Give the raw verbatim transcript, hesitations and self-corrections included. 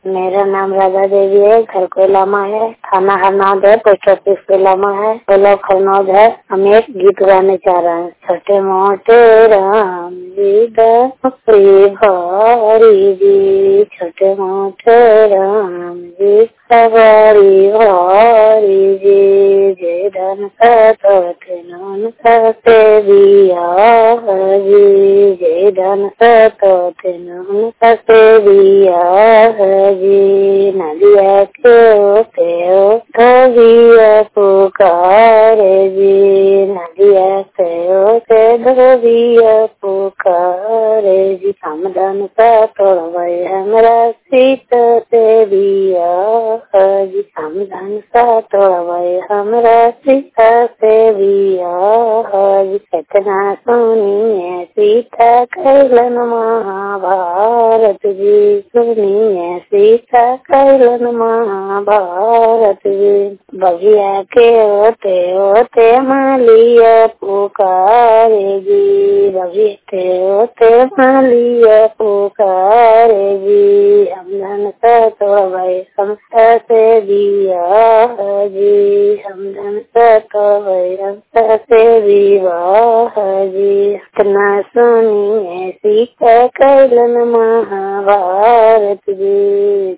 मेरा नाम राधा देवी है, घर कोयलामा है, थाना हरनौद है, पोस्ट ऑफिस कोयलामा है, ब्लॉक हरनौद है। हम एक गीत गाने चाह रहे हैं। छोटे मोटे राम जी दे भारी जी, छोटे मोटे राम जी सवारी भारी जी, जय धन सतन सते दिया जी, जय धन सतन सते दिया जी, नदिया के ओते धोबिया पुकारे जी, नदिया के ओते धोबिया पुकारे जी, समदन सा तोड़वे हमरा सीत से दिया जी, समदन सा तोड़वे हमरा सीता से दिया जी, कितना सुनिए सीता कैलन महाभारत जी, सुनिए सीता कैलन महाभारत जी, बगिया के ओते ओते मालिया पुकारे जी, बगिया के ओते मालिया पुकारे जी, हमदन सा तोड़वे हम से दिया जी, हमदन सा तोड़वे हम से विवाह जी, कितना सुनिए सीता कैलन महाभारत जी।